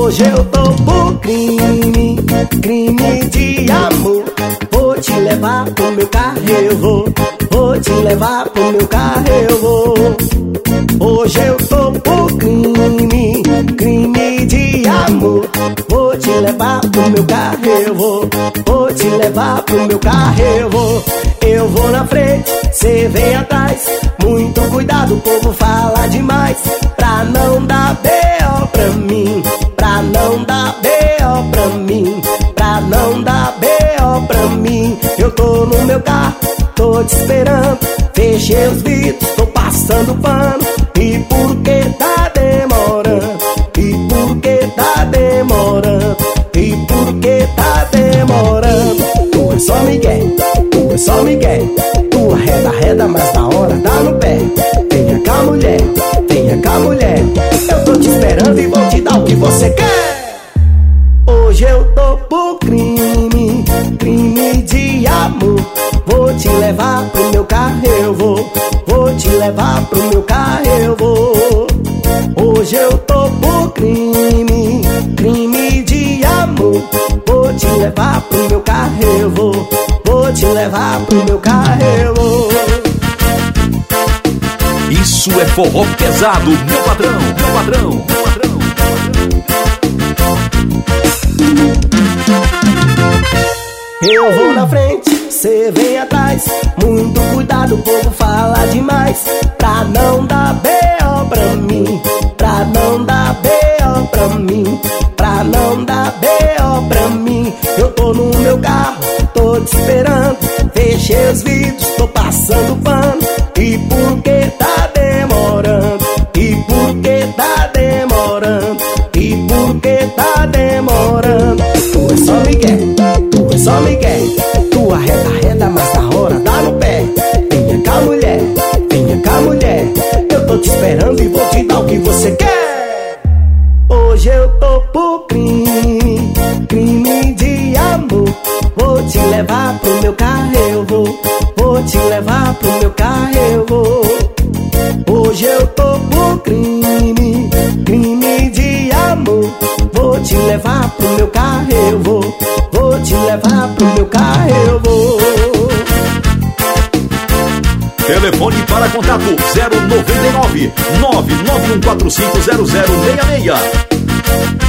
Hoje eu tô por crime, crime de amor. Vou te levar pro meu carro, eu vou te levar pro meu carro, eu vou. Hoje eu tô por crime, crime de amor. Vou te levar pro meu carro, eu vou te levar pro meu carro, eu vou. Eu vou na frente, cê vem atrás. Muito cuidado, o povo fala demais. Pra não dar B.O. pra mim, pra não dar B.O. pra mim, pra não dar B.O. pra mim. Eu tô no meu carro, tô te esperando. Fechei os vidros, tô passando pano. E por que tá demorando? E por que tá demorando? E por que tá demorando? Tu é só Miguel, tu é só Miguel. Tu arreda, mas na hora dá no pé. Venha cá mulher, venha cá mulher. Eu tô te esperando e vou te dar o que você quer. Hoje eu tô por crime, crime de amor. Vou te levar pro meu carro, eu vou te levar pro meu carro, eu vou. Hoje eu tô por crime, crime de amor. Vou te levar pro meu carro, eu vou te levar pro meu carro, eu vou. Isso é forró pesado, meu patrão, meu patrão, meu patrão. Eu vou na frente, cê vem atrás. Muito cuidado, o povo fala demais. Pra não dar B.O. pra mim, pra não dar B.O. pra mim, pra não dar B.O. pra mim. Eu tô no meu carro, tô te esperando. Fechei os vidros, tô passando pano. E por que tá demorando? E por que tá demorando? E por que tá demorando? Tu é só Miguel, tu é só Miguel. Tu arreda, mas na hora dá no pé. Venha cá mulher, venha cá mulher. Eu tô te esperando e vou te dar o que você quer. Hoje eu tô por crime, crime de amor. Vou te levar pro meu carro, eu vou te levar pro meu carro, eu vou. Hoje eu tô por crime, crime de amor. Vou te levar pro meu carro, eu vou te levar pro meu carro, eu vou. Telefone para contato 099 991450066.